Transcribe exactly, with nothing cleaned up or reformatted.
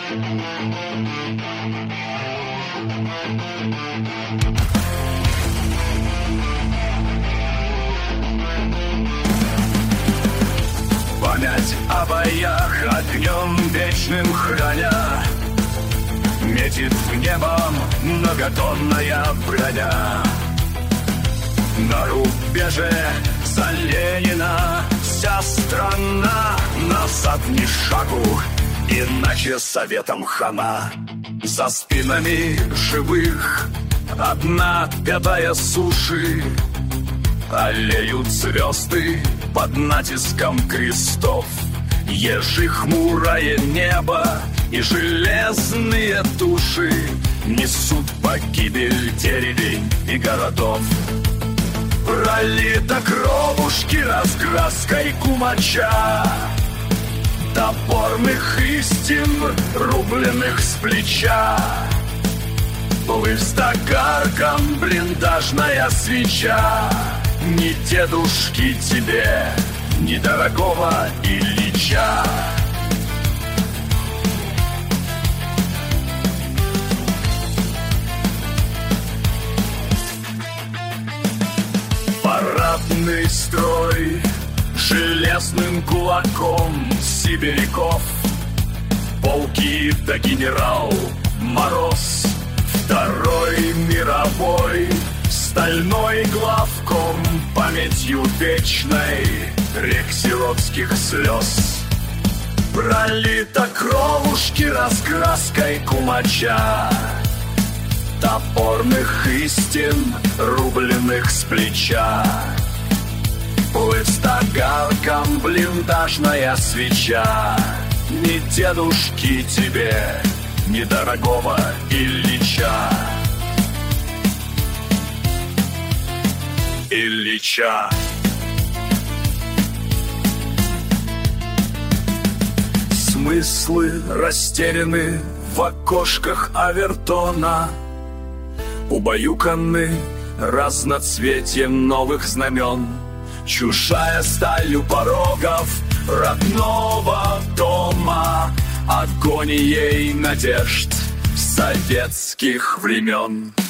Память о боях огнем вечным храня, метит в небом многотонная броня. На рубеже за Ленина вся страна, назад ни шагу, иначе советом хана. За спинами живых одна пятая суши, аллеют звезды под натиском крестов. Ежи хмурое небо и железные туши несут погибель деревень и городов. Пролито кровушки раскраской кумача, топорных истин, рубленных с плеча. Плывст огарком блиндажная свеча, ни дедушки тебе, ни дорогого Ильича. Парадный строй железным кулаком сибиряков, полки да генерал Мороз. Второй мировой стальной главком, памятью вечной рек сиротских слез. Пролито кровушки раскраской кумача, топорных истин, рубленных с плеча. Плывст огарком блиндажная свеча, ни дедушки тебе, ни дорогого Ильича. Ильича. Смыслы растеряны в окошках Авертона, убаюканы разноцветием новых знамен. Чужая сталь у порогов родного дома, агонией надежд советских времен.